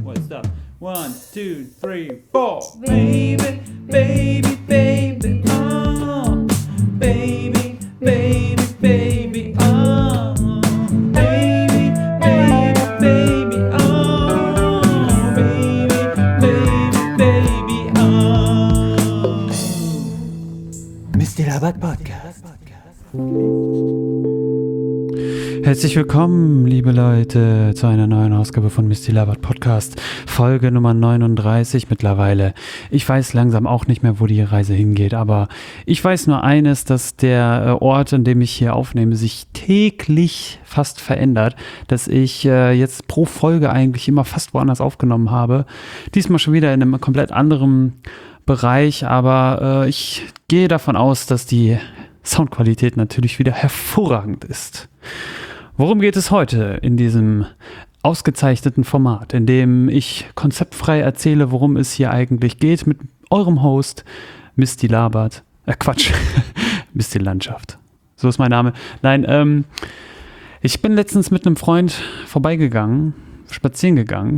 What's up? 1, 2, 3, 4. Baby, baby, baby, oh. Baby, baby, baby, oh. Baby, baby, baby, oh. Baby, baby, baby, oh. Misty Labat Podcast. Herzlich willkommen, liebe Leute, zu einer neuen Ausgabe von Misty Labat Podcast, Folge Nummer 39 mittlerweile. Ich weiß langsam auch nicht mehr, wo die Reise hingeht, aber ich weiß nur eines, dass der Ort, an dem ich hier aufnehme, sich täglich fast verändert, dass ich jetzt pro Folge eigentlich immer fast woanders aufgenommen habe. Diesmal schon wieder in einem komplett anderen Bereich, aber ich gehe davon aus, dass die Soundqualität natürlich wieder hervorragend ist. Worum geht es heute in diesem ausgezeichneten Format, in dem ich konzeptfrei erzähle, worum es hier eigentlich geht, mit eurem Host Misty Labat, Misty Landschaft. So ist mein Name. Nein, ich bin letztens mit einem Freund spazieren gegangen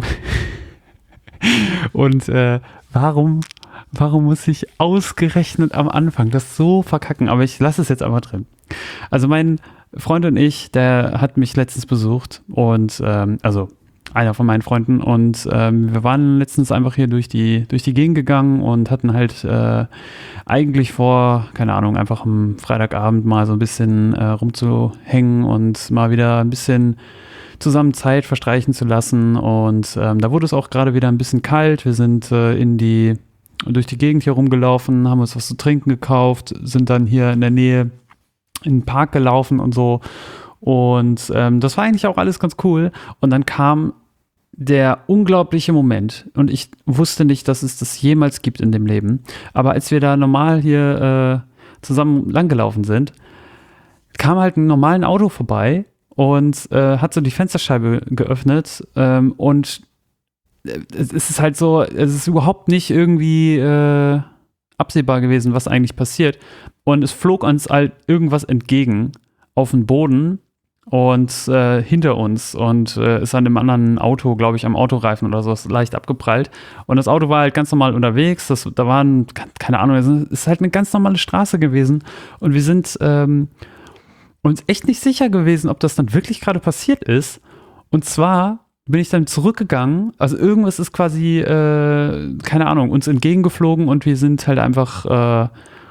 und warum muss ich ausgerechnet am Anfang das so verkacken? Aber ich lasse es jetzt einmal drin. Also mein Freund und ich, der hat mich letztens besucht und also einer von meinen Freunden und wir waren letztens einfach hier durch die Gegend gegangen und hatten halt eigentlich vor, keine Ahnung, einfach am Freitagabend mal so ein bisschen rumzuhängen und mal wieder ein bisschen zusammen Zeit verstreichen zu lassen und da wurde es auch gerade wieder ein bisschen kalt. Wir sind durch die Gegend hier rumgelaufen, haben uns was zu trinken gekauft, sind dann hier in der Nähe in den Park gelaufen und so. Und das war eigentlich auch alles ganz cool. Und dann kam der unglaubliche Moment. Und ich wusste nicht, dass es das jemals gibt in dem Leben. Aber als wir da normal hier zusammen langgelaufen sind, kam halt ein normales Auto vorbei und hat so die Fensterscheibe geöffnet. Und es ist halt so, es ist überhaupt nicht irgendwie absehbar gewesen, was eigentlich passiert. Und es flog uns halt irgendwas entgegen auf den Boden und hinter uns und ist an dem anderen Auto, glaube ich, am Autoreifen oder so, leicht abgeprallt. Und das Auto war halt ganz normal unterwegs. Da waren, keine Ahnung, es ist halt eine ganz normale Straße gewesen. Und wir sind uns echt nicht sicher gewesen, ob das dann wirklich gerade passiert ist. Und zwar bin ich dann zurückgegangen, also irgendwas ist quasi, keine Ahnung, uns entgegengeflogen und wir sind halt einfach,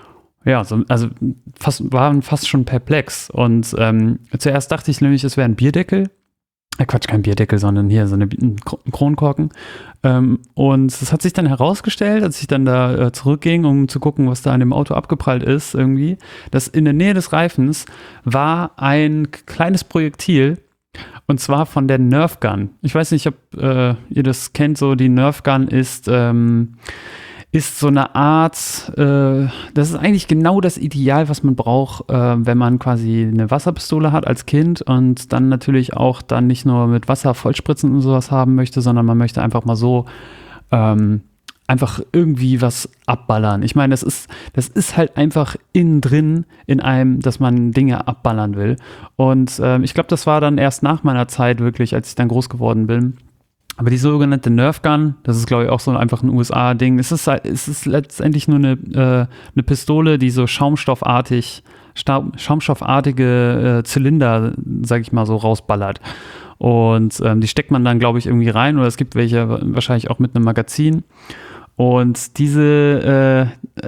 waren fast schon perplex. Und zuerst dachte ich nämlich, es wäre ein Bierdeckel. Kein Bierdeckel, sondern hier so ein Kronkorken. Und es hat sich dann herausgestellt, als ich dann da zurückging, um zu gucken, was da an dem Auto abgeprallt ist irgendwie, dass in der Nähe des Reifens war ein kleines Projektil. Und zwar von der Nerf Gun. Ich weiß nicht, ob ihr das kennt, so die Nerf Gun ist so eine Art, das ist eigentlich genau das Ideal, was man braucht, wenn man quasi eine Wasserpistole hat als Kind und dann natürlich auch dann nicht nur mit Wasser vollspritzen und sowas haben möchte, sondern man möchte einfach mal so einfach irgendwie was abballern. Ich meine, das ist halt einfach innen drin in einem, dass man Dinge abballern will. Und ich glaube, das war dann erst nach meiner Zeit wirklich, als ich dann groß geworden bin. Aber die sogenannte Nerf Gun, das ist, glaube ich, auch so einfach ein USA-Ding. Es ist letztendlich nur eine Pistole, die so schaumstoffartige Zylinder, sag ich mal so, rausballert. Und die steckt man dann, glaube ich, irgendwie rein. Oder es gibt welche wahrscheinlich auch mit einem Magazin. Und dieses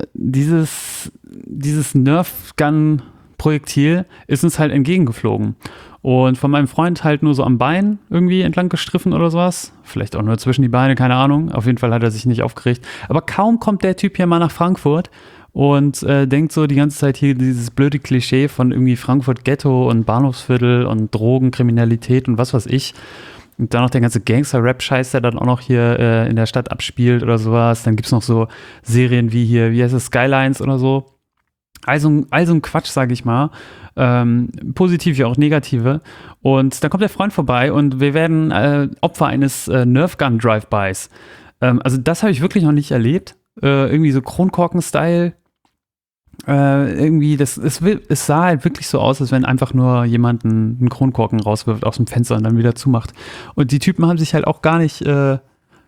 Nerf-Gun-Projektil ist uns halt entgegengeflogen. Und von meinem Freund halt nur so am Bein irgendwie entlang gestriffen oder sowas. Vielleicht auch nur zwischen die Beine, keine Ahnung. Auf jeden Fall hat er sich nicht aufgeregt. Aber kaum kommt der Typ hier mal nach Frankfurt und denkt so die ganze Zeit hier dieses blöde Klischee von irgendwie Frankfurt Ghetto und Bahnhofsviertel und Drogenkriminalität und was weiß ich. Und dann noch der ganze Gangster-Rap-Scheiß, der dann auch noch hier in der Stadt abspielt oder sowas. Dann gibt es noch so Serien wie hier, wie heißt es, Skylines oder so. Also ein Quatsch, sage ich mal. Positiv wie auch negative. Und dann kommt der Freund vorbei und wir werden Opfer eines Nerf-Gun-Drive-Bys. Also das habe ich wirklich noch nicht erlebt. Irgendwie so Kronkorken-Style. Irgendwie, es sah halt wirklich so aus, als wenn einfach nur jemand einen Kronkorken rauswirft aus dem Fenster und dann wieder zumacht. Und die Typen haben sich halt auch gar nicht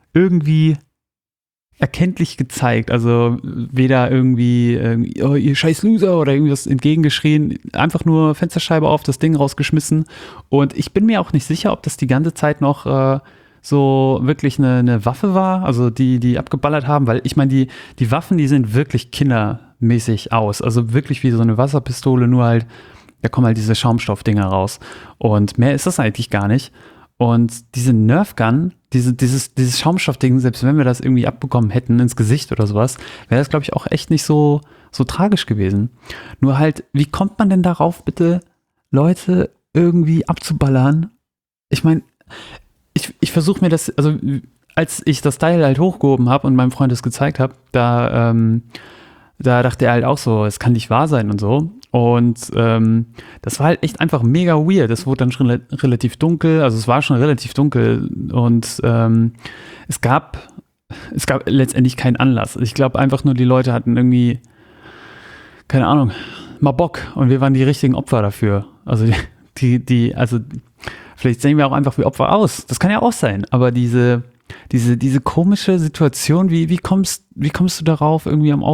irgendwie erkenntlich gezeigt. Also weder irgendwie, oh, ihr scheiß Loser oder irgendwas entgegengeschrien, einfach nur Fensterscheibe auf, das Ding rausgeschmissen. Und ich bin mir auch nicht sicher, ob das die ganze Zeit noch so wirklich eine Waffe war, also die abgeballert haben, weil ich meine, die Waffen, die sind wirklich kindermäßig aus. Also wirklich wie so eine Wasserpistole, nur halt, da kommen halt diese Schaumstoffdinger raus. Und mehr ist das eigentlich gar nicht. Und diese Nerf-Gun, dieses Schaumstoffding, selbst wenn wir das irgendwie abbekommen hätten ins Gesicht oder sowas, wäre das, glaube ich, auch echt nicht so tragisch gewesen. Nur halt, wie kommt man denn darauf, bitte Leute irgendwie abzuballern? Ich meine, ich versuche mir das, also als ich das Teil halt hochgehoben habe und meinem Freund das gezeigt habe, da dachte er halt auch so, es kann nicht wahr sein und so. Und das war halt echt einfach mega weird. Es wurde dann schon relativ dunkel, also es war schon relativ dunkel und es gab letztendlich keinen Anlass. Ich glaube einfach nur, die Leute hatten irgendwie, keine Ahnung, mal Bock und wir waren die richtigen Opfer dafür. Also also vielleicht sehen wir auch einfach wie Opfer aus. Das kann ja auch sein, aber diese komische Situation, wie kommst du darauf, irgendwie im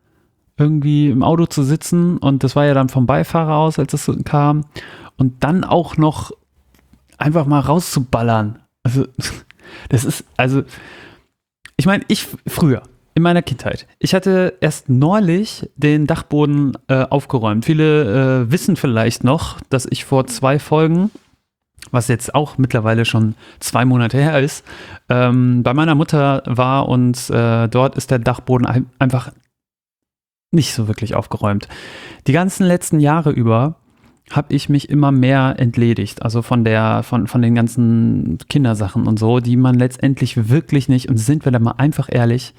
Auto zu sitzen und das war ja dann vom Beifahrer aus, als das kam und dann auch noch einfach mal rauszuballern. Also das ist, also ich meine, früher, in meiner Kindheit, ich hatte erst neulich den Dachboden aufgeräumt. Viele wissen vielleicht noch, dass ich vor 2 Folgen, was jetzt auch mittlerweile schon 2 Monate her ist, bei meiner Mutter war und dort ist der Dachboden einfach nicht so wirklich aufgeräumt. Die ganzen letzten Jahre über habe ich mich immer mehr entledigt, also von den ganzen Kindersachen und so, die man letztendlich wirklich nicht, und sind wir da mal einfach ehrlich,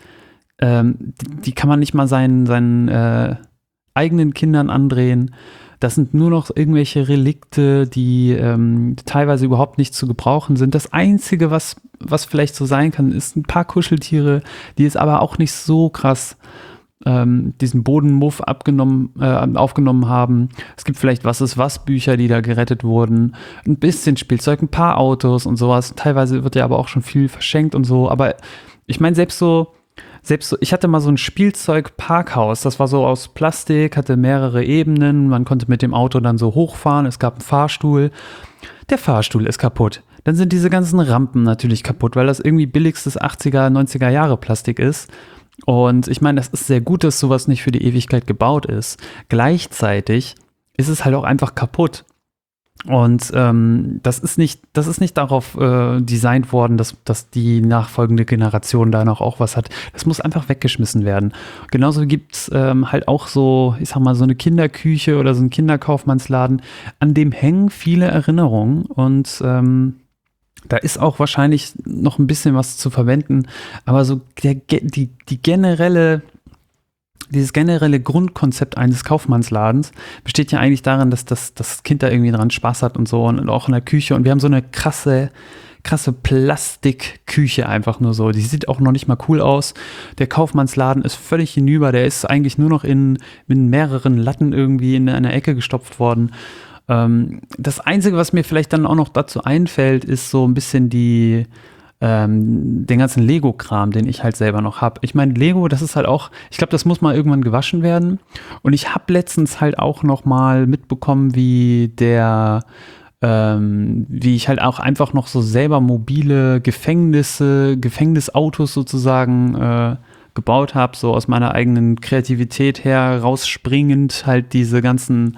die kann man nicht mal seinen eigenen Kindern andrehen. Das sind nur noch irgendwelche Relikte, die teilweise überhaupt nicht zu gebrauchen sind. Das Einzige, was vielleicht so sein kann, ist ein paar Kuscheltiere, die es aber auch nicht so krass diesen Bodenmuff aufgenommen haben. Es gibt vielleicht Was-ist-was-Bücher, die da gerettet wurden. Ein bisschen Spielzeug, ein paar Autos und sowas. Teilweise wird ja aber auch schon viel verschenkt und so. Aber ich meine, selbst so, ich hatte mal so ein Spielzeug-Parkhaus. Das war so aus Plastik, hatte mehrere Ebenen. Man konnte mit dem Auto dann so hochfahren. Es gab einen Fahrstuhl. Der Fahrstuhl ist kaputt. Dann sind diese ganzen Rampen natürlich kaputt, weil das irgendwie billigstes 80er, 90er Jahre Plastik ist. Und ich meine, das ist sehr gut, dass sowas nicht für die Ewigkeit gebaut ist. Gleichzeitig ist es halt auch einfach kaputt. Und das ist nicht darauf designt worden, dass die nachfolgende Generation da noch auch was hat. Das muss einfach weggeschmissen werden. Genauso gibt es halt auch so, ich sag mal, so eine Kinderküche oder so ein Kinderkaufmannsladen, an dem hängen viele Erinnerungen und da ist auch wahrscheinlich noch ein bisschen was zu verwenden, aber so dieses generelle Grundkonzept eines Kaufmannsladens besteht ja eigentlich darin, dass das Kind da irgendwie dran Spaß hat und so und auch in der Küche und wir haben so eine krasse Plastikküche einfach nur so. Die sieht auch noch nicht mal cool aus. Der Kaufmannsladen ist völlig hinüber, der ist eigentlich nur noch in mehreren Latten irgendwie in einer Ecke gestopft worden. Das Einzige, was mir vielleicht dann auch noch dazu einfällt, ist so ein bisschen den ganzen Lego-Kram, den ich halt selber noch habe. Ich meine, Lego, das ist halt auch, ich glaube, das muss mal irgendwann gewaschen werden. Und ich habe letztens halt auch noch mal mitbekommen, wie ich halt auch einfach noch so selber mobile Gefängnisautos sozusagen gebaut habe, so aus meiner eigenen Kreativität her rausspringend halt diese ganzen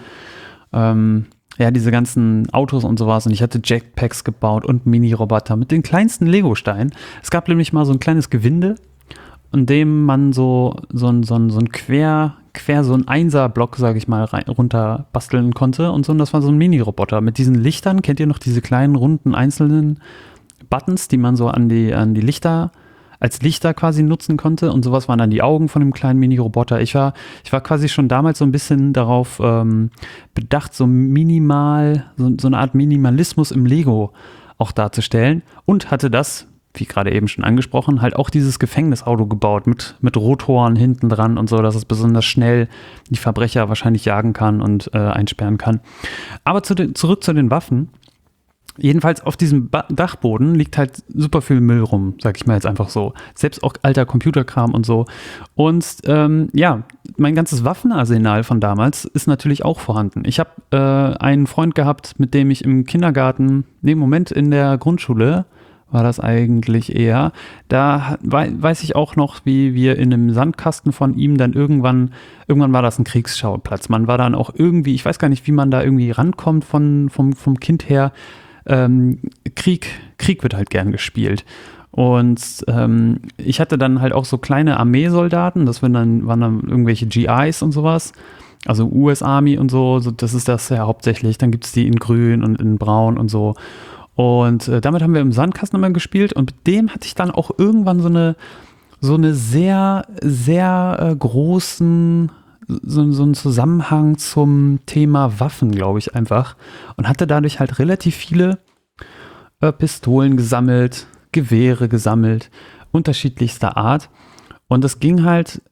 Autos und sowas und ich hatte Jetpacks gebaut und Mini-Roboter mit den kleinsten Lego-Steinen. Es gab nämlich mal so ein kleines Gewinde, in dem man so ein quer so ein Einser-Block, sage ich mal, runter basteln konnte und so. Und das war so ein Mini-Roboter mit diesen Lichtern. Kennt ihr noch diese kleinen, runden, einzelnen Buttons, die man so an die Lichter, als Lichter quasi nutzen konnte? Und sowas waren dann die Augen von dem kleinen Mini-Roboter. Ich war quasi schon damals so ein bisschen darauf bedacht, so minimal, so eine Art Minimalismus im Lego auch darzustellen und hatte das, wie gerade eben schon angesprochen, halt auch dieses Gefängnisauto gebaut mit Rotoren hinten dran und so, dass es besonders schnell die Verbrecher wahrscheinlich jagen kann und einsperren kann. Aber zurück zu den Waffen. Jedenfalls auf diesem Dachboden liegt halt super viel Müll rum, sag ich mal jetzt einfach so. Selbst auch alter Computerkram und so. Und ja, mein ganzes Waffenarsenal von damals ist natürlich auch vorhanden. Ich habe einen Freund gehabt, mit dem ich im Kindergarten, Moment, in der Grundschule war das eigentlich eher. Da weiß ich auch noch, wie wir in einem Sandkasten von ihm dann irgendwann war das ein Kriegsschauplatz. Man war dann auch irgendwie, ich weiß gar nicht, wie man da irgendwie rankommt vom Kind her. Krieg wird halt gern gespielt. Und ich hatte dann halt auch so kleine Armeesoldaten, waren dann irgendwelche GIs und sowas, also US Army und so, das ist das ja hauptsächlich. Dann gibt es die in grün und in braun und so. Und damit haben wir im Sandkasten immer gespielt und mit dem hatte ich dann auch irgendwann so eine sehr, sehr großen, so einen Zusammenhang zum Thema Waffen, glaube ich einfach. Und hatte dadurch halt relativ viele Pistolen gesammelt, Gewehre gesammelt, unterschiedlichster Art. Und das fing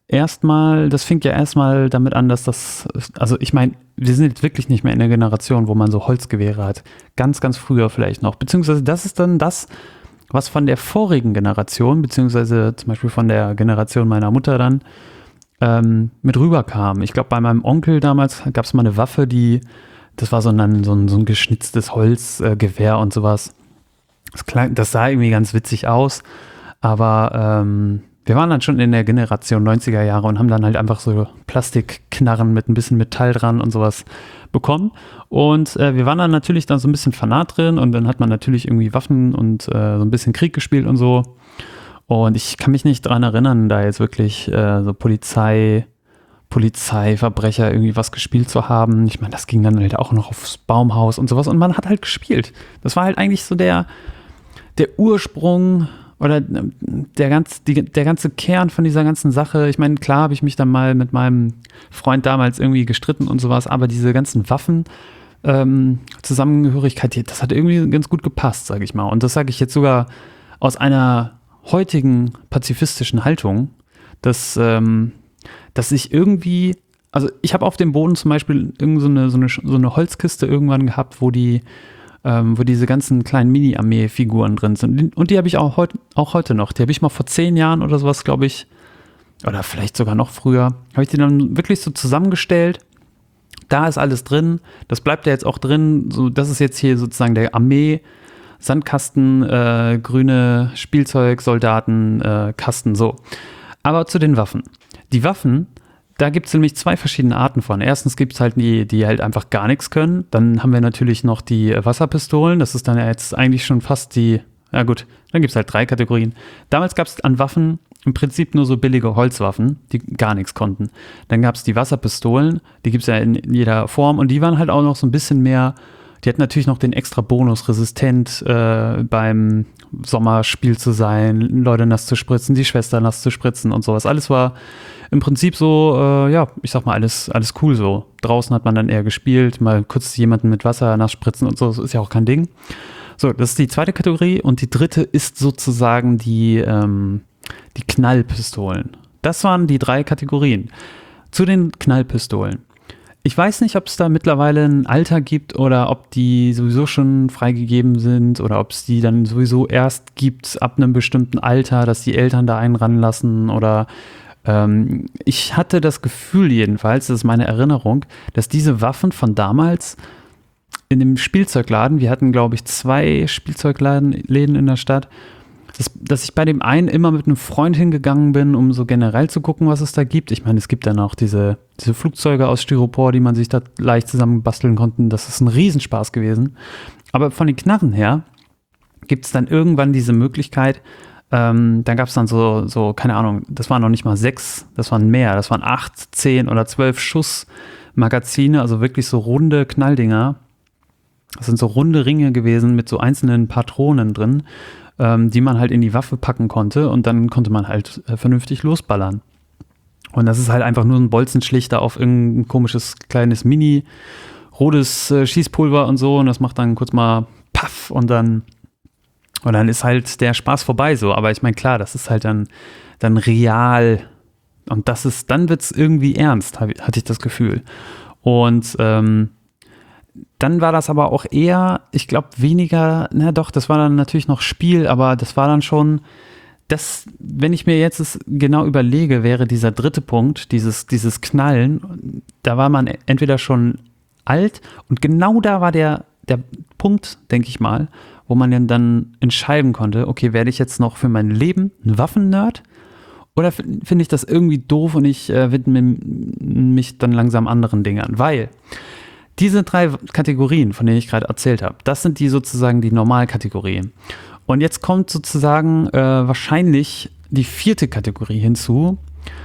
ja erstmal damit an, also ich meine, wir sind jetzt wirklich nicht mehr in der Generation, wo man so Holzgewehre hat. Ganz, ganz früher vielleicht noch. Beziehungsweise das ist dann das, was von der vorigen Generation, beziehungsweise zum Beispiel von der Generation meiner Mutter dann, mit rüberkam. Ich glaube, bei meinem Onkel damals gab es mal eine Waffe, das war so ein geschnitztes Holzgewehr und sowas. Das sah irgendwie ganz witzig aus, aber wir waren dann schon in der Generation 90er Jahre und haben dann halt einfach so Plastikknarren mit ein bisschen Metall dran und sowas bekommen. Und wir waren dann natürlich so ein bisschen Fanat drin und dann hat man natürlich irgendwie Waffen und so ein bisschen Krieg gespielt und so. Und ich kann mich nicht daran erinnern, da jetzt wirklich so Polizeiverbrecher irgendwie was gespielt zu haben. Ich meine, das ging dann halt auch noch aufs Baumhaus und sowas und man hat halt gespielt. Das war halt eigentlich so der Ursprung oder der ganze Kern von dieser ganzen Sache. Ich meine, klar habe ich mich dann mal mit meinem Freund damals irgendwie gestritten und sowas, aber diese ganzen Waffen, Zusammengehörigkeit, das hat irgendwie ganz gut gepasst, sage ich mal. Und das sage ich jetzt sogar aus einer heutigen pazifistischen Haltung, dass ich irgendwie, also ich habe auf dem Boden zum Beispiel so eine Holzkiste irgendwann gehabt, wo diese ganzen kleinen Mini-Armee-Figuren drin sind. Und die habe ich auch heute noch. Die habe ich mal vor 10 Jahren oder sowas, glaube ich, oder vielleicht sogar noch früher, habe ich die dann wirklich so zusammengestellt. Da ist alles drin. Das bleibt ja jetzt auch drin. So, das ist jetzt hier sozusagen der Armee-Sandkasten, grüne Spielzeug-Soldaten, Kasten, so. Aber zu den Waffen. Die Waffen, da gibt es nämlich 2 verschiedene Arten von. Erstens gibt es halt die halt einfach gar nichts können. Dann haben wir natürlich noch die Wasserpistolen. Das ist dann ja jetzt eigentlich schon fast ja gut, dann gibt es halt 3 Kategorien. Damals gab es an Waffen im Prinzip nur so billige Holzwaffen, die gar nichts konnten. Dann gab es die Wasserpistolen, die gibt es ja in jeder Form. Und die waren halt auch noch so ein bisschen mehr, die hatten natürlich noch den extra Bonus, resistent beim Sommerspiel zu sein, Leute nass zu spritzen, die Schwester nass zu spritzen und sowas. Alles war im Prinzip so, ja, ich sag mal, alles cool so. Draußen hat man dann eher gespielt, mal kurz jemanden mit Wasser nass spritzen und so, das ist ja auch kein Ding. So, das ist die 2. Kategorie und die 3. ist sozusagen die Knallpistolen. Das waren die 3 Kategorien. Zu den Knallpistolen. Ich weiß nicht, ob es da mittlerweile ein Alter gibt oder ob die sowieso schon freigegeben sind oder ob es die dann sowieso erst gibt ab einem bestimmten Alter, dass die Eltern da einen ranlassen oder ich hatte das Gefühl jedenfalls, das ist meine Erinnerung, dass diese Waffen von damals in dem Spielzeugladen, wir hatten glaube ich 2 Spielzeugläden in der Stadt, dass ich bei dem einen immer mit einem Freund hingegangen bin, um so generell zu gucken, was es da gibt. Ich meine, es gibt dann auch diese Flugzeuge aus Styropor, die man sich da leicht zusammenbasteln konnte. Das ist ein Riesenspaß gewesen. Aber von den Knarren her gibt es dann irgendwann diese Möglichkeit, dann gab es dann so, keine Ahnung, das waren noch nicht mal 6, das waren mehr, das waren 8, 10 oder 12 Schussmagazine, also wirklich so runde Knalldinger. Das sind so runde Ringe gewesen mit so einzelnen Patronen drin, die man halt in die Waffe packen konnte und dann konnte man halt vernünftig losballern. Und das ist halt einfach nur ein Bolzenschlichter auf irgendein komisches kleines rotes Schießpulver und so und das macht dann kurz mal Paff und dann ist halt der Spaß vorbei so. Aber ich meine, klar, das ist halt dann real und dann wird es irgendwie ernst, hatte ich das Gefühl. Und dann war das aber auch eher, ich glaube, weniger, na doch, das war dann natürlich noch Spiel, aber das war dann schon, das, wenn ich mir jetzt es genau überlege, wäre dieser dritte Punkt, dieses Knallen, da war man entweder schon alt und genau da war der Punkt, denke ich mal, wo man dann entscheiden konnte, okay, werde ich jetzt noch für mein Leben ein Waffennerd oder finde ich das irgendwie doof und ich widme mich dann langsam anderen Dingen, weil diese 3 Kategorien, von denen ich gerade erzählt habe, das sind die sozusagen die Normalkategorien. Und jetzt kommt sozusagen wahrscheinlich die 4. Kategorie hinzu.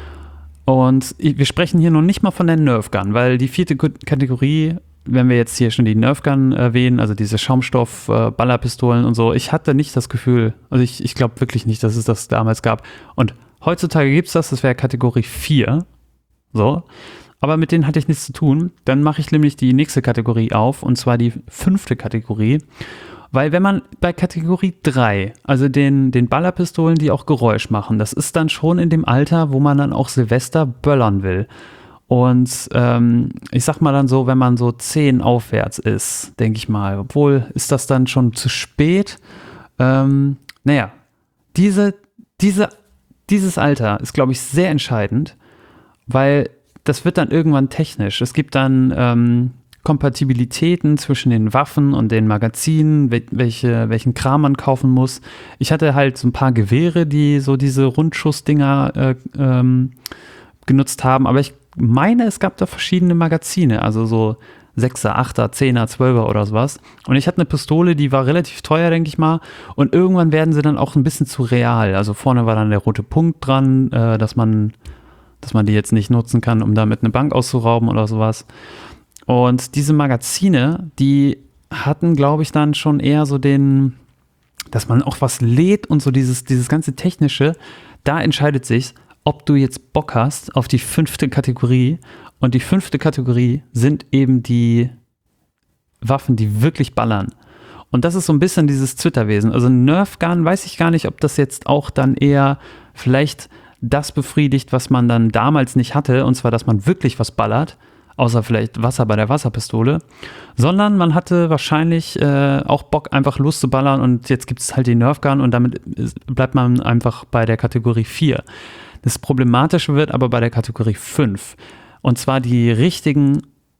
Und wir sprechen hier noch nicht mal von der Nerf Gun, weil die 4. Kategorie, wenn wir jetzt hier schon die Nerf Gun erwähnen, also diese Schaumstoff-Ballerpistolen und so, ich hatte nicht das Gefühl, also ich glaube wirklich nicht, dass es das damals gab. Und heutzutage gibt es das wäre Kategorie 4. So. Aber mit denen hatte ich nichts zu tun. Dann mache ich nämlich die nächste Kategorie auf, und zwar die 5. Kategorie. Weil wenn man bei Kategorie 3, also den Ballerpistolen, die auch Geräusch machen, das ist dann schon in dem Alter, wo man dann auch Silvester böllern will. Und ich sag mal dann so, wenn man so 10 aufwärts ist, denke ich mal, obwohl ist das dann schon zu spät. Naja, dieses Alter ist, glaube ich, sehr entscheidend, weil das wird dann irgendwann technisch. Es gibt dann Kompatibilitäten zwischen den Waffen und den Magazinen, welchen Kram man kaufen muss. Ich hatte halt so ein paar Gewehre, die so diese Rundschussdinger genutzt haben, aber ich meine, es gab da verschiedene Magazine, also so 6er, 8er, 10er, 12er oder sowas. Und ich hatte eine Pistole, die war relativ teuer, denke ich mal. Und irgendwann werden sie dann auch ein bisschen zu real. Also vorne war dann der rote Punkt dran, dass man die jetzt nicht nutzen kann, um damit eine Bank auszurauben oder sowas. Und diese Magazine, die hatten, glaube ich, dann schon eher so dass man auch was lädt und so dieses ganze Technische. Da entscheidet sich, ob du jetzt Bock hast auf die 5. Kategorie. Und die 5. Kategorie sind eben die Waffen, die wirklich ballern. Und das ist so ein bisschen dieses Zwitterwesen. Also Nerf Gun, weiß ich gar nicht, ob das jetzt auch dann eher vielleicht das befriedigt, was man dann damals nicht hatte. Und zwar, dass man wirklich was ballert. Außer vielleicht Wasser bei der Wasserpistole, sondern man hatte wahrscheinlich auch Bock, einfach loszuballern, und jetzt gibt es halt die Nerf Gun und damit bleibt man einfach bei der Kategorie 4. Das Problematische wird aber bei der Kategorie 5, und zwar die richtigen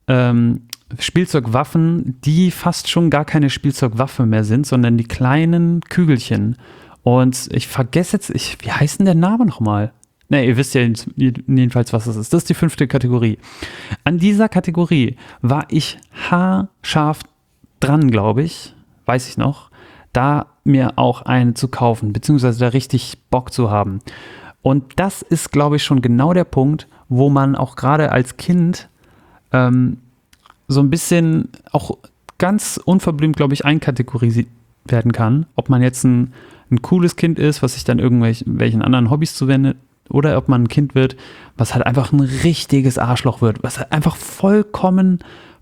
Spielzeugwaffen, die fast schon gar keine Spielzeugwaffe mehr sind, sondern die kleinen Kügelchen. Und ich vergesse jetzt, wie heißt denn der Name nochmal? Ne, ihr wisst ja jedenfalls, was das ist. Das ist die 5. Kategorie. An dieser Kategorie war ich haarscharf dran, glaube ich, weiß ich noch, da mir auch eine zu kaufen, beziehungsweise da richtig Bock zu haben. Und das ist, glaube ich, schon genau der Punkt, wo man auch gerade als Kind so ein bisschen auch ganz unverblümt, glaube ich, einkategorisiert werden kann. Ob man jetzt ein cooles Kind ist, was sich dann irgendwelchen anderen Hobbys zuwendet, oder ob man ein Kind wird, was halt einfach ein richtiges Arschloch wird, was halt einfach vollkommen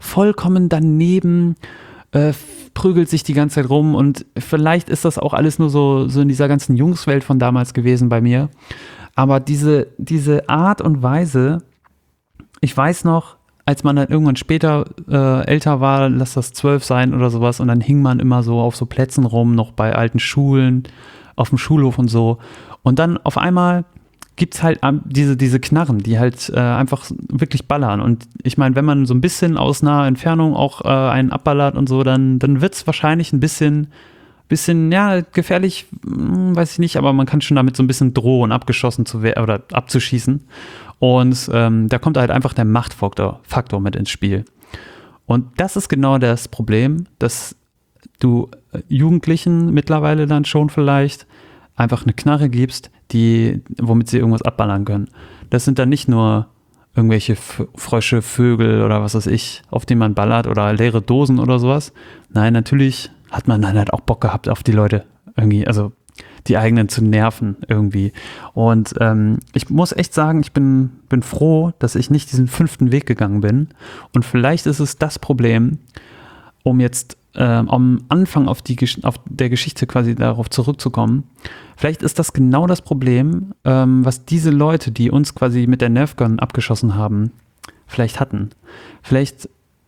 daneben prügelt sich die ganze Zeit rum, und vielleicht ist das auch alles nur so in dieser ganzen Jungswelt von damals gewesen bei mir. Aber diese Art und Weise, ich weiß noch, als man dann irgendwann später älter war, lass das 12 sein oder sowas, und dann hing man immer so auf so Plätzen rum, noch bei alten Schulen, auf dem Schulhof und so. Und dann auf einmal gibt es halt diese Knarren, die halt einfach wirklich ballern. Und ich meine, wenn man so ein bisschen aus naher Entfernung auch einen abballert und so, dann wird es wahrscheinlich ein bisschen, ja, gefährlich, weiß ich nicht, aber man kann schon damit so ein bisschen drohen, abgeschossen zu werden oder abzuschießen. Und da kommt halt einfach der Machtfaktor mit ins Spiel. Und das ist genau das Problem, dass du Jugendlichen mittlerweile dann schon vielleicht einfach eine Knarre gibst, womit sie irgendwas abballern können. Das sind dann nicht nur irgendwelche Frösche, Vögel oder was weiß ich, auf die man ballert, oder leere Dosen oder sowas. Nein, natürlich hat man dann halt auch Bock gehabt auf die Leute irgendwie, also die eigenen zu nerven irgendwie. Und ich muss echt sagen, ich bin froh, dass ich nicht diesen 5. Weg gegangen bin. Und vielleicht ist es das Problem, um jetzt am Anfang auf der Geschichte quasi darauf zurückzukommen. Vielleicht ist das genau das Problem, was diese Leute, die uns quasi mit der Nerf Gun abgeschossen haben, vielleicht hatten. Vielleicht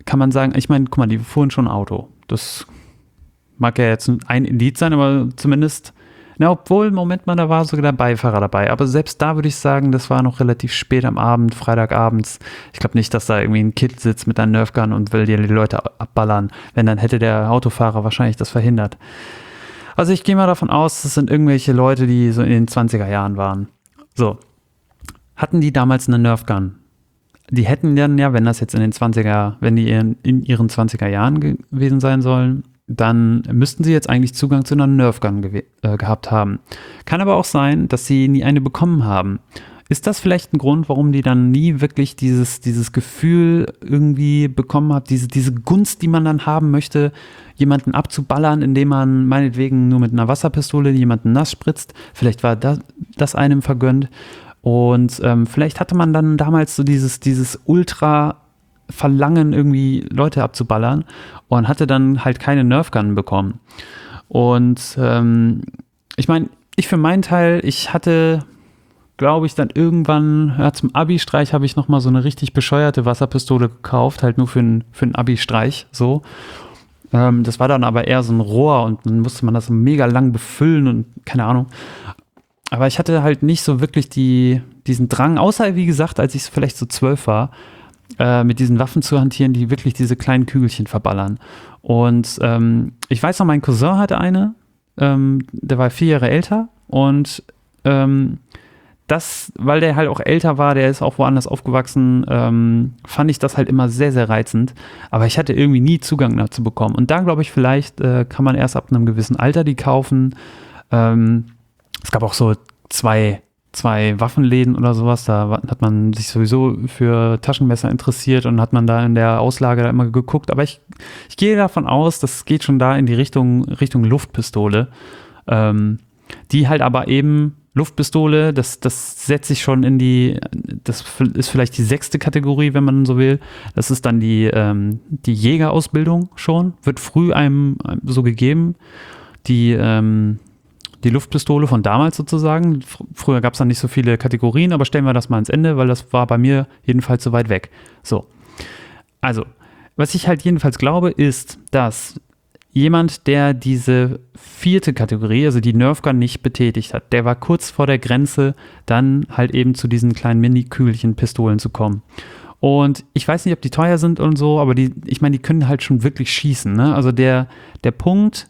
kann man sagen, ich meine, guck mal, die fuhren schon Auto. Das mag ja jetzt ein Indiz sein, aber zumindest, na, obwohl, Moment mal, da war sogar der Beifahrer dabei. Aber selbst da würde ich sagen, das war noch relativ spät am Abend, Freitagabends. Ich glaube nicht, dass da irgendwie ein Kid sitzt mit einer Nerfgun und will dir die Leute abballern. Wenn, dann hätte der Autofahrer wahrscheinlich das verhindert. Also ich gehe mal davon aus, das sind irgendwelche Leute, die so in den 20er Jahren waren. So. Hatten die damals eine Nerfgun? Die hätten dann ja, wenn das jetzt in den 20er, wenn die in ihren 20er Jahren gewesen sein sollen, dann müssten sie jetzt eigentlich Zugang zu einer Nerfgun gehabt haben. Kann aber auch sein, dass sie nie eine bekommen haben. Ist das vielleicht ein Grund, warum die dann nie wirklich dieses Gefühl irgendwie bekommen hat, diese Gunst, die man dann haben möchte, jemanden abzuballern, indem man meinetwegen nur mit einer Wasserpistole jemanden nass spritzt? Vielleicht war das einem vergönnt. Und vielleicht hatte man dann damals so dieses Ultra-Verlangen, irgendwie Leute abzuballern und hatte dann halt keine Nerfgun bekommen. Und ich meine, ich für meinen Teil, ich hatte, glaube ich, dann irgendwann, ja, zum Abi-Streich habe ich nochmal so eine richtig bescheuerte Wasserpistole gekauft, halt nur für einen Abi-Streich, so. Das war dann aber eher so ein Rohr und dann musste man das mega lang befüllen und keine Ahnung. Aber ich hatte halt nicht so wirklich diesen Drang, außer wie gesagt, als ich vielleicht so 12 war, mit diesen Waffen zu hantieren, die wirklich diese kleinen Kügelchen verballern. Und ich weiß noch, mein Cousin hatte eine, der war 4 Jahre älter und das, weil der halt auch älter war, der ist auch woanders aufgewachsen, fand ich das halt immer sehr, sehr reizend. Aber ich hatte irgendwie nie Zugang dazu bekommen. Und da glaube ich, vielleicht kann man erst ab einem gewissen Alter die kaufen. Es gab auch so zwei Waffenläden oder sowas, da hat man sich sowieso für Taschenmesser interessiert und hat man da in der Auslage da immer geguckt. Aber ich gehe davon aus, das geht schon da in die Richtung Luftpistole. Die halt aber eben Luftpistole, das setzt sich schon das ist vielleicht die 6. Kategorie, wenn man so will. Das ist dann die Jägerausbildung schon, wird früh einem so gegeben. Die Luftpistole von damals sozusagen. Früher gab es dann nicht so viele Kategorien, aber stellen wir das mal ans Ende, weil das war bei mir jedenfalls so weit weg. So, also, was ich halt jedenfalls glaube, ist, dass jemand, der diese 4. Kategorie, also die Nerfgun nicht betätigt hat, der war kurz vor der Grenze, dann halt eben zu diesen kleinen Mini-Kügelchen-Pistolen zu kommen. Und ich weiß nicht, ob die teuer sind und so, aber ich meine, die können halt schon wirklich schießen, ne? Also der Punkt,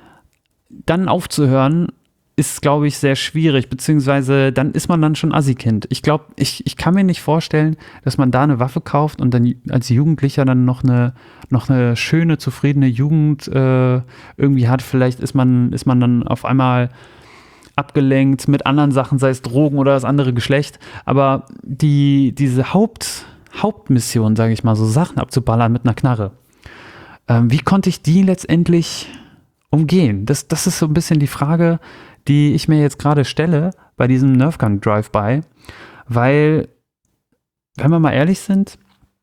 dann aufzuhören, ist, glaube ich, sehr schwierig, beziehungsweise dann ist man dann schon Assi-Kind. Ich glaube, ich kann mir nicht vorstellen, dass man da eine Waffe kauft und dann als Jugendlicher dann noch eine schöne, zufriedene Jugend irgendwie hat. Vielleicht ist man dann auf einmal abgelenkt mit anderen Sachen, sei es Drogen oder das andere Geschlecht. Aber diese Hauptmission, sage ich mal, so Sachen abzuballern mit einer Knarre, wie konnte ich die letztendlich umgehen? Das ist so ein bisschen die Frage, die ich mir jetzt gerade stelle bei diesem Nerfgun Drive-By, weil, wenn wir mal ehrlich sind,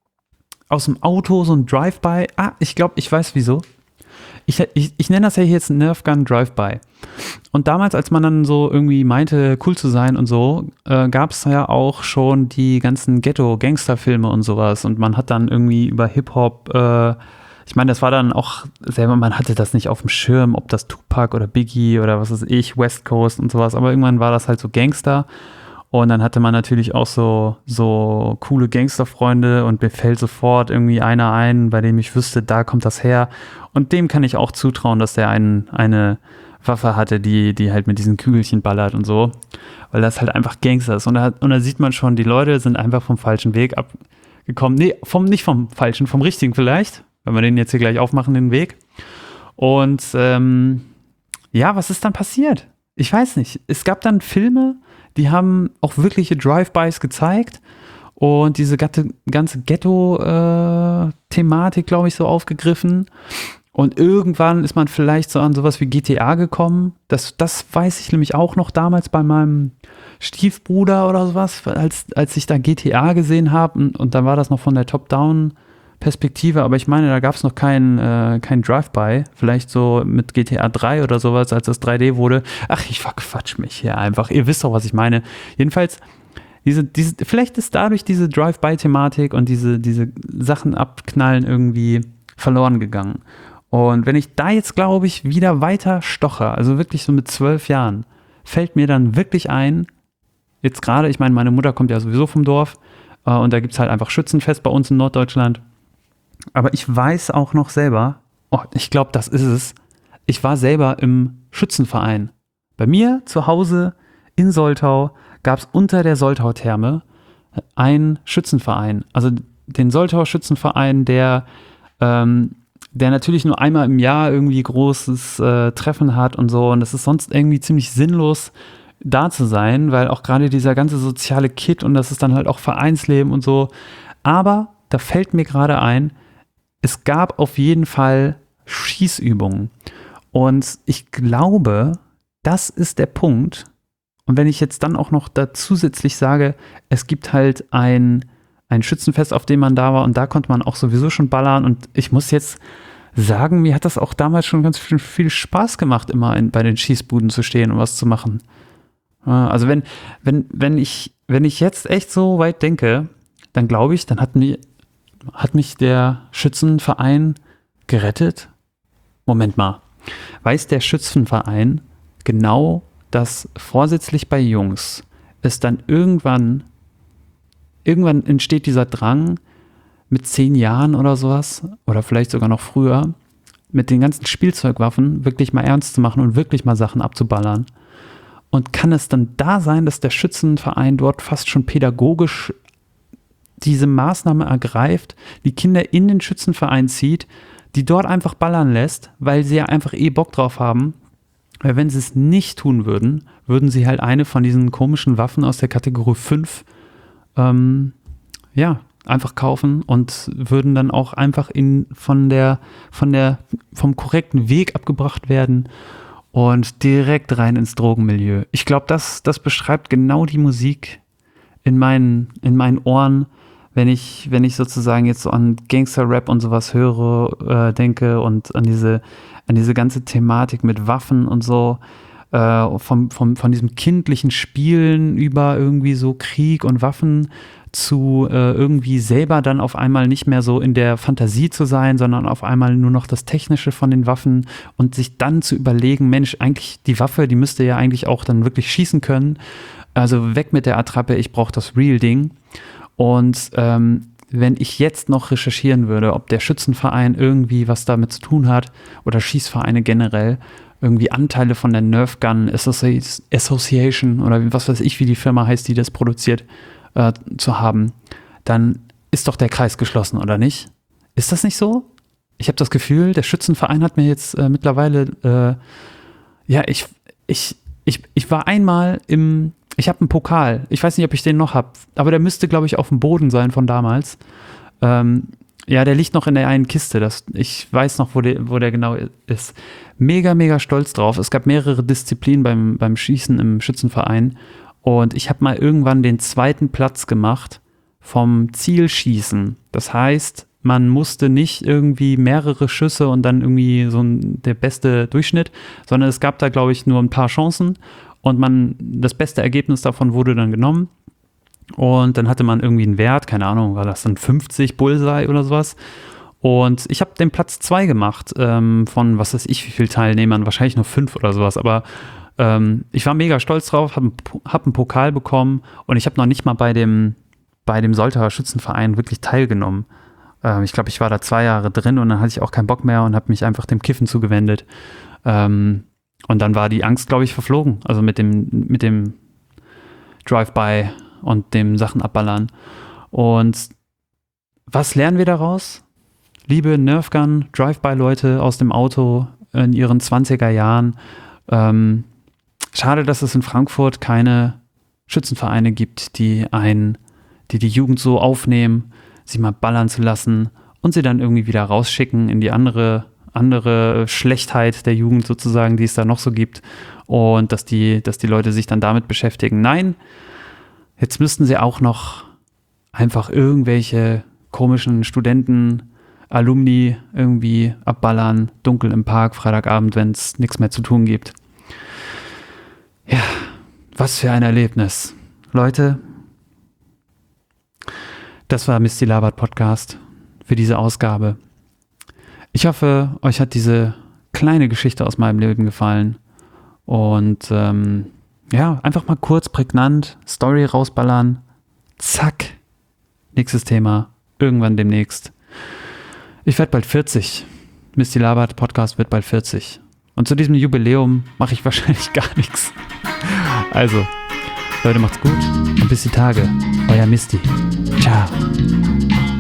aus dem Auto so ein Drive-By, ich glaube, ich weiß wieso. Ich nenne das ja jetzt Nerfgun Drive-By. Und damals, als man dann so irgendwie meinte, cool zu sein und so, gab es ja auch schon die ganzen Ghetto-Gangster-Filme und sowas und man hat dann irgendwie über Hip-Hop ich meine, das war dann auch selber, man hatte das nicht auf dem Schirm, ob das Tupac oder Biggie oder was weiß ich, West Coast und sowas, aber irgendwann war das halt so Gangster und dann hatte man natürlich auch so coole Gangsterfreunde und mir fällt sofort irgendwie einer ein, bei dem ich wüsste, da kommt das her und dem kann ich auch zutrauen, dass der eine Waffe hatte, die halt mit diesen Kügelchen ballert und so, weil das halt einfach Gangster ist und da sieht man schon, die Leute sind einfach vom falschen Weg abgekommen, nicht vom falschen, vom richtigen vielleicht, wenn wir den jetzt hier gleich aufmachen, den Weg. Und was ist dann passiert? Ich weiß nicht. Es gab dann Filme, die haben auch wirkliche Drive-Bys gezeigt und diese ganze Ghetto-Thematik, glaube ich, so aufgegriffen. Und irgendwann ist man vielleicht so an sowas wie GTA gekommen. Das weiß ich nämlich auch noch damals bei meinem Stiefbruder oder sowas, als ich da GTA gesehen habe. Und dann war das noch von der Top-Down Perspektive, aber ich meine, da gab es noch kein Drive-By, vielleicht so mit GTA 3 oder sowas, als das 3D wurde. Ach, ich verquatsch mich hier einfach. Ihr wisst doch, was ich meine. Jedenfalls, Vielleicht ist dadurch diese Drive-by-Thematik und diese Sachen abknallen irgendwie verloren gegangen. Und wenn ich da jetzt, glaube ich, wieder weiter stoche, also wirklich so mit 12 Jahren, fällt mir dann wirklich ein, jetzt gerade, ich meine, meine Mutter kommt ja sowieso vom Dorf und da gibt es halt einfach Schützenfest bei uns in Norddeutschland. Aber ich weiß auch noch selber, ich glaube, das ist es, ich war selber im Schützenverein. Bei mir zu Hause in Soltau gab es unter der Soltau-Therme einen Schützenverein. Also den Soltau-Schützenverein, der natürlich nur einmal im Jahr irgendwie großes Treffen hat und so. Und das ist sonst irgendwie ziemlich sinnlos, da zu sein, weil auch gerade dieser ganze soziale Kit und das ist dann halt auch Vereinsleben und so. Aber da fällt mir gerade ein, es gab auf jeden Fall Schießübungen. Und ich glaube, das ist der Punkt. Und wenn ich jetzt dann auch noch da zusätzlich sage, es gibt halt ein Schützenfest, auf dem man da war und da konnte man auch sowieso schon ballern. Und ich muss jetzt sagen, mir hat das auch damals schon ganz viel Spaß gemacht, immer bei den Schießbuden zu stehen und was zu machen. Also wenn ich jetzt echt so weit denke, dann glaube ich, dann hat mich der Schützenverein gerettet. Moment mal. Weiß der Schützenverein genau, dass vorsätzlich bei Jungs es dann irgendwann entsteht dieser Drang, mit 10 Jahren oder sowas, oder vielleicht sogar noch früher, mit den ganzen Spielzeugwaffen wirklich mal ernst zu machen und wirklich mal Sachen abzuballern. Und kann es dann da sein, dass der Schützenverein dort fast schon pädagogisch diese Maßnahme ergreift, die Kinder in den Schützenverein zieht, die dort einfach ballern lässt, weil sie ja einfach Bock drauf haben. Weil wenn sie es nicht tun würden, würden sie halt eine von diesen komischen Waffen aus der Kategorie 5 einfach kaufen und würden dann auch einfach vom korrekten Weg abgebracht werden und direkt rein ins Drogenmilieu. Ich glaube, das beschreibt genau die Musik in meinen Ohren, wenn ich sozusagen jetzt so an Gangster-Rap und sowas höre, denke und an diese ganze Thematik mit Waffen und so, von diesem kindlichen Spielen über irgendwie so Krieg und Waffen zu irgendwie selber dann auf einmal nicht mehr so in der Fantasie zu sein, sondern auf einmal nur noch das Technische von den Waffen und sich dann zu überlegen, Mensch, eigentlich die Waffe, die müsste ja eigentlich auch dann wirklich schießen können. Also weg mit der Attrappe, ich brauche das Real-Ding. Und wenn ich jetzt noch recherchieren würde, ob der Schützenverein irgendwie was damit zu tun hat oder Schießvereine generell, irgendwie Anteile von der Nerf Gun Association oder was weiß ich, wie die Firma heißt, die das produziert, zu haben, dann ist doch der Kreis geschlossen, oder nicht? Ist das nicht so? Ich habe das Gefühl, der Schützenverein hat mir jetzt mittlerweile, ich war einmal ich habe einen Pokal, ich weiß nicht, ob ich den noch habe, aber der müsste, glaube ich, auf dem Boden sein von damals. Der liegt noch in der einen Kiste, ich weiß noch, wo der genau ist. Mega, mega stolz drauf. Es gab mehrere Disziplinen beim Schießen im Schützenverein. Und ich habe mal irgendwann den 2. Platz gemacht vom Zielschießen. Das heißt, man musste nicht irgendwie mehrere Schüsse und dann irgendwie der beste Durchschnitt, sondern es gab da, glaube ich, nur ein paar Chancen und das beste Ergebnis davon wurde dann genommen. Und dann hatte man irgendwie einen Wert, keine Ahnung, war das dann 50 Bullseye oder sowas. Und ich habe den Platz 2 gemacht von, was weiß ich, wie viel Teilnehmern, wahrscheinlich nur 5 oder sowas, aber ich war mega stolz drauf, hab einen Pokal bekommen und ich habe noch nicht mal bei dem Soltauer Schützenverein wirklich teilgenommen. Ich glaube, ich war da 2 Jahre drin und dann hatte ich auch keinen Bock mehr und habe mich einfach dem Kiffen zugewendet. Und dann war die Angst, glaube ich, verflogen. Also mit dem Drive-by und dem Sachen abballern. Und was lernen wir daraus? Liebe Nerf Gun, Drive-by-Leute aus dem Auto in ihren 20er Jahren, schade, dass es in Frankfurt keine Schützenvereine gibt, die die Jugend so aufnehmen, sie mal ballern zu lassen und sie dann irgendwie wieder rausschicken in die andere Schlechtheit der Jugend sozusagen, die es da noch so gibt und dass die Leute sich dann damit beschäftigen. Nein, jetzt müssten sie auch noch einfach irgendwelche komischen Studenten, Alumni irgendwie abballern, dunkel im Park, Freitagabend, wenn es nichts mehr zu tun gibt. Ja, was für ein Erlebnis. Leute, Das war Misty Labert Podcast für diese Ausgabe. Ich hoffe, euch hat diese kleine Geschichte aus meinem Leben gefallen. Und einfach mal kurz, prägnant, Story rausballern. Zack. Nächstes Thema. Irgendwann demnächst. Ich werde bald 40. Misty Labert Podcast wird bald 40. Und zu diesem Jubiläum mache ich wahrscheinlich gar nichts. Also, Leute, macht's gut und bis die Tage. Euer Misty. Ciao.